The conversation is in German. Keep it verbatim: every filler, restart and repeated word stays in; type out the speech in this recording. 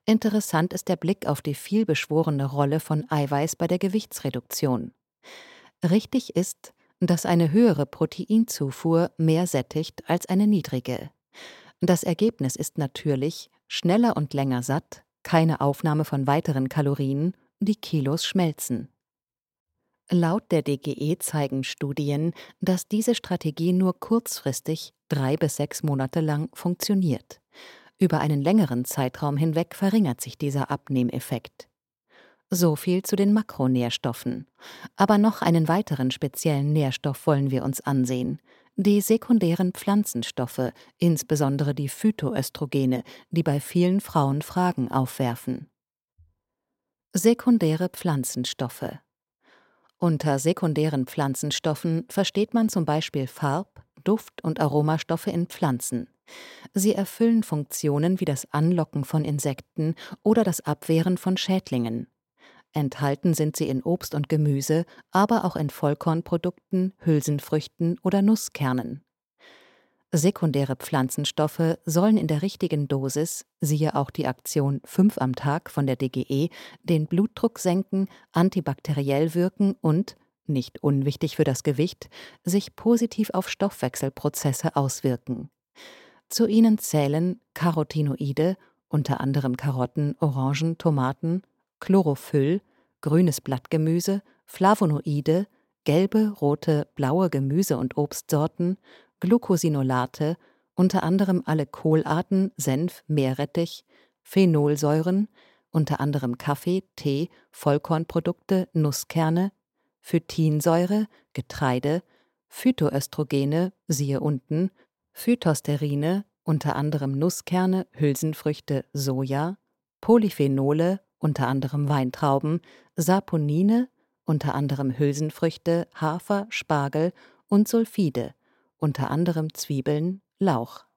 Interessant ist der Blick auf die vielbeschworene Rolle von Eiweiß bei der Gewichtsreduktion. Richtig ist, dass eine höhere Proteinzufuhr mehr sättigt als eine niedrige. Das Ergebnis ist natürlich schneller und länger satt, keine Aufnahme von weiteren Kalorien, die Kilos schmelzen. Laut der D G E zeigen Studien, dass diese Strategie nur kurzfristig, drei bis sechs Monate lang, funktioniert. Über einen längeren Zeitraum hinweg verringert sich dieser Abnehmeffekt. So viel zu den Makronährstoffen. Aber noch einen weiteren speziellen Nährstoff wollen wir uns ansehen: die sekundären Pflanzenstoffe, insbesondere die Phytoöstrogene, die bei vielen Frauen Fragen aufwerfen. Sekundäre Pflanzenstoffe. Unter sekundären Pflanzenstoffen versteht man zum Beispiel Farb-, Duft- und Aromastoffe in Pflanzen. Sie erfüllen Funktionen wie das Anlocken von Insekten oder das Abwehren von Schädlingen. Enthalten sind sie in Obst und Gemüse, aber auch in Vollkornprodukten, Hülsenfrüchten oder Nusskernen. Sekundäre Pflanzenstoffe sollen in der richtigen Dosis, siehe auch die Aktion fünf am Tag von der D G E, den Blutdruck senken, antibakteriell wirken und, nicht unwichtig für das Gewicht, sich positiv auf Stoffwechselprozesse auswirken. Zu ihnen zählen Carotinoide, unter anderem Karotten, Orangen, Tomaten, Chlorophyll, grünes Blattgemüse, Flavonoide, gelbe, rote, blaue Gemüse- und Obstsorten, Glucosinolate, unter anderem alle Kohlarten, Senf, Meerrettich, Phenolsäuren, unter anderem Kaffee, Tee, Vollkornprodukte, Nusskerne, Phytinsäure, Getreide, Phytoöstrogene, siehe unten, Phytosterine, unter anderem Nusskerne, Hülsenfrüchte, Soja, Polyphenole, unter anderem Weintrauben, Saponine, unter anderem Hülsenfrüchte, Hafer, Spargel und Sulfide, unter anderem Zwiebeln, Lauch.